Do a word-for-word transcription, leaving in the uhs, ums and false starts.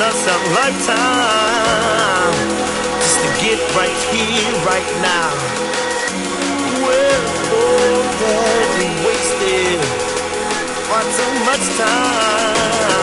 us a lifetime just to get right here, right now. We're already wasted far too much time.